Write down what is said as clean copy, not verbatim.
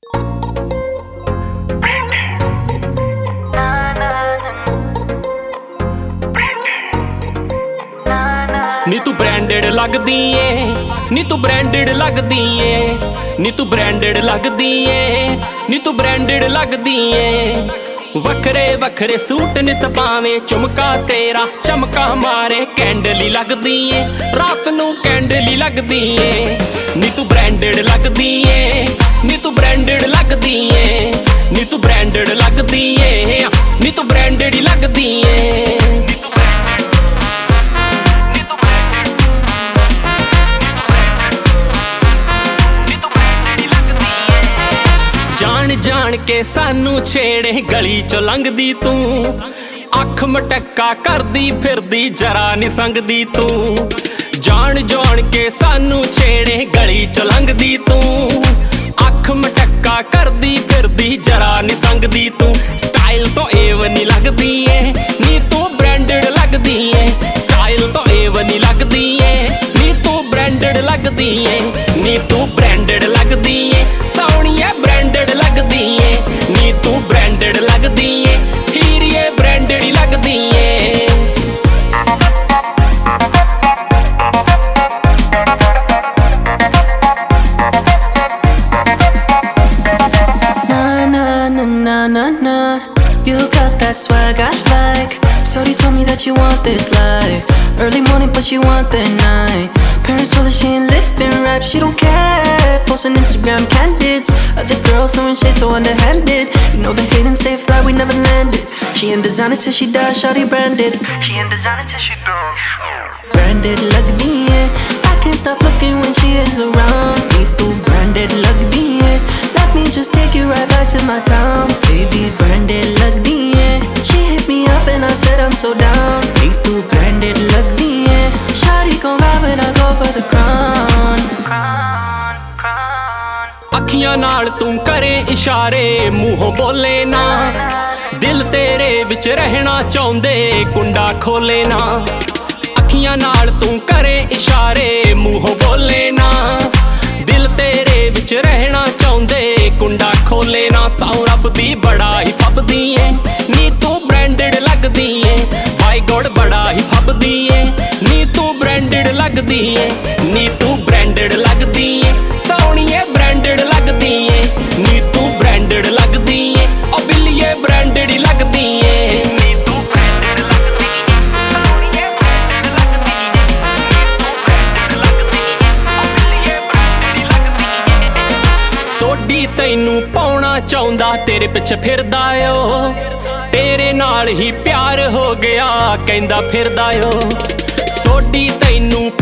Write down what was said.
नी तू ब्रांडेड लगदी ए, नी तू ब्रांडेड लगदी ए, नी तू ब्रांडेड लगदी ए, नी तू ब्रांडेड लगदी ए। वखरे वखरे सूट नित पावे चुमका तेरा चमका मारे कैंडली लगदी ए, रात नू कैंडली लगदी ए। नी तू ब्रांडेड लगदी ए, नी तू ब्रांडेड लगदी ए, नी तू ब्रांडेड लगदी ए, नी तू ब्रांडेड ही लगदी ए। जान जान के सानू छेड़े गली चो लंघदी तू, अख मटक्का करदी फिरदी जरा नी संगदी तू। जान जान के सानू छेड़े गली चो लंघदी तू, अख मटक्का करदी फिरदी जरा नी संगदी तू। स्टाइल तो एवनी लगदी है, नी तू ब्रांडेड लगदी है। स्टाइल तो एवनी लगदी है, नी तू ब्रांडेड लगदी है, नी तू ब्रांडेड लगदी है। सोहणिया ब्रांडेड लगदी है, नी तू ब्रांडेड लगदी है, हीरिए ब्रांडेड ही लगदी है। Na na na na na na, you got that swag I like. Shorty told me that you want this life, early morning but you want the night. Parents told her she ain't living right, she don't care. Posting Instagram candidates, other girls throwing shade so underhanded. You know the hate and stay fly, we never landed. She in designer till she dies, shawty branded. She in designer till she dies. Branded lagdi hai, I can't stop looking when she is around. Me too branded lagdi hai, let me just take you right back to my town. Baby branded lagdi hai, she hit me up and I said I'm so down. Me too branded lagdi hai, shawty gon' ride when I go for the crown. अखियां नाल तू करे इशारे मूहों बोले ना, दिल तेरे विच रहना चाहुंदे कुंडा खोले ना। अखियां नाल तू करे इशारे मूहों बोले ना, दिल तेरे विच रहना चाहुंदे कुंडा खोले ना। सौ रब दी बड़ा ही फबदी है, नी तू ब्रांडेड लगदी है। बाय गॉड बड़ा ही फबदी है, नी तू ब्रांडेड लगदी है, नी तू ब्रांडेड लगदी है। सोहणिए ब्रांडेड लगदी है, नी तू ब्रांडेड लगदी है, ओ बिल्लिए ब्रांडेड ही लगदी है। नी तू ब्रांडेड लगदी है, सोहणिए ब्रांडेड लगदी है, नी तू ब्रांडेड लगदी है, ओ बिल्लिए ब्रांडेड ही लगदी है। सोडी तैनू पाउणा चाहुंदा तेरे पिछे फिरदा ओ, तेरे नाल ही प्यार हो गया कहंदा फिरदा ओ। सोडी तैनू